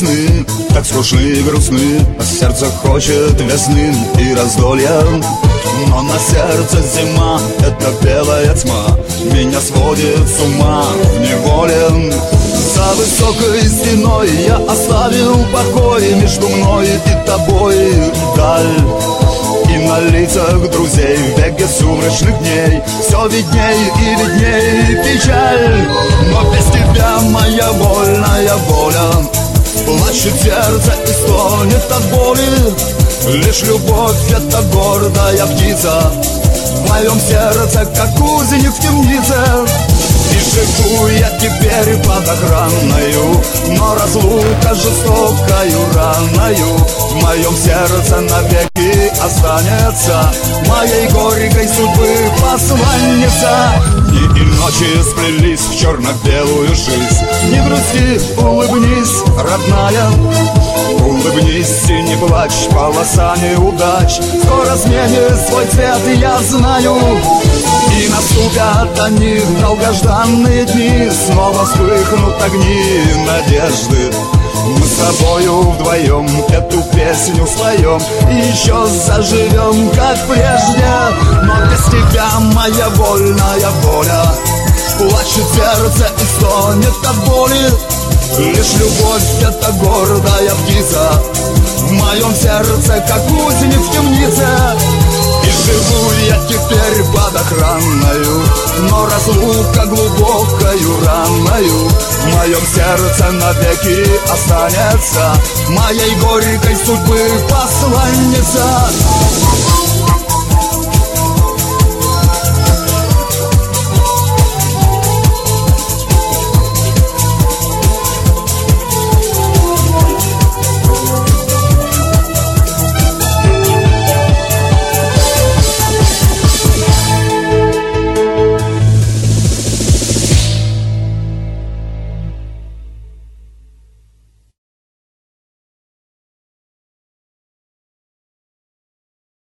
сны, так скучны и грустны, а сердце хочет весны и раздолья. Но на сердце зима, это белая тьма, меня сводит с ума в неволе. За высокой стеной я оставил покой, между мной и тобой даль. И на лицах друзей в веке сумрачных дней все видней и видней печаль. Но без тебя моя вольная воля плачет сердце и стонет от боли. Лишь любовь — это гордая птица в моем сердце, как узник в темнице. И живу я теперь под охраною, но разлука жестокою раною в моем сердце навеки останется моей горькой судьбы посланница. Дни и ночи сплелись в черно-белую жизнь. Не грусти, улыбнись, родная, улыбнись и не плачь полосами удач. Скоро сменит свой цвет, я знаю, и наступят они, долгожданные дни. Снова вспыхнут огни надежды. Мы с тобою вдвоем эту песню споем и еще заживем, как прежде. Но без тебя моя вольная воля плачет сердце и стонет от боли. Лишь любовь — это гордая птица в моем сердце, как узник в темнице. И живу я теперь под охраною, но разлука глубокою раною в моем сердце навеки останется моей горькой судьбы посланница.